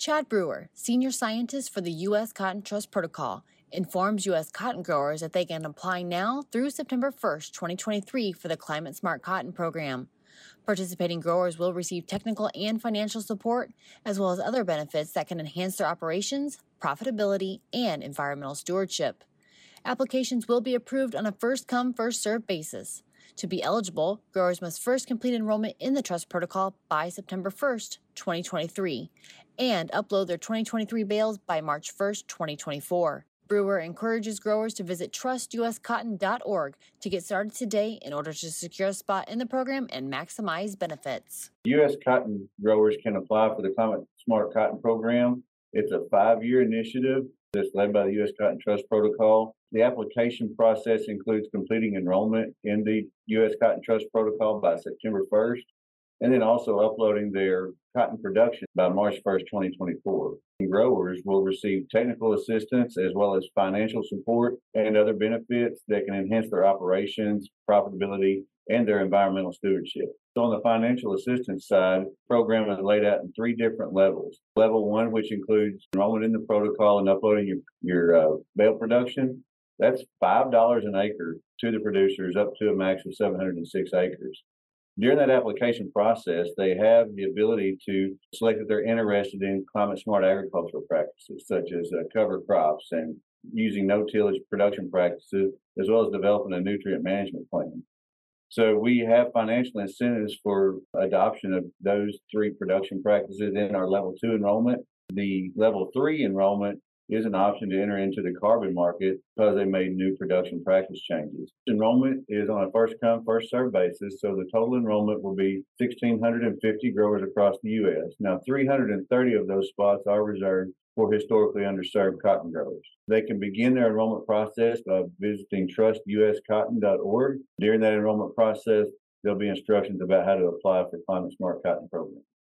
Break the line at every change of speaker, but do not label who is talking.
Chad Brewer, Senior Scientist for the U.S. Cotton Trust Protocol, informs U.S. cotton growers that they can apply now through September 1st, 2023 for the Climate Smart Cotton Program. Participating growers will receive technical and financial support, as well as other benefits that can enhance their operations, profitability, and environmental stewardship. Applications will be approved on a first-come, first-served basis. To be eligible, growers must first complete enrollment in the Trust Protocol by September 1st, 2023, and upload their 2023 bales by March 1st, 2024. Brewer encourages growers to visit trustuscotton.org to get started today in order to secure a spot in the program and maximize benefits.
U.S. cotton growers can apply for the Climate Smart Cotton Program. It's a 5-year initiative that's led by the U.S. Cotton Trust Protocol. The application process includes completing enrollment in the U.S. Cotton Trust Protocol by September 1st, and then also uploading their cotton production by March 1st, 2024. Growers will receive technical assistance as well as financial support and other benefits that can enhance their operations, profitability, and their environmental stewardship. So on the financial assistance side, the program is laid out in 3 different levels. Level 1, which includes enrollment in the protocol and uploading your bale production, that's $5 an acre to the producers up to a max of 706 acres. During that application process, they have the ability to select if they're interested in climate smart agricultural practices, such as cover crops and using no-tillage production practices, as well as developing a nutrient management plan. So we have financial incentives for adoption of those 3 production practices in our level 2 enrollment. The level 3 enrollment is an option to enter into the carbon market because they made new production practice changes. Enrollment is on a first-come, first-served basis, so the total enrollment will be 1,650 growers across the U.S. Now, 330 of those spots are reserved for historically underserved cotton growers. They can begin their enrollment process by visiting trustuscotton.org. During that enrollment process, there'll be instructions about how to apply for Climate Smart Cotton Program.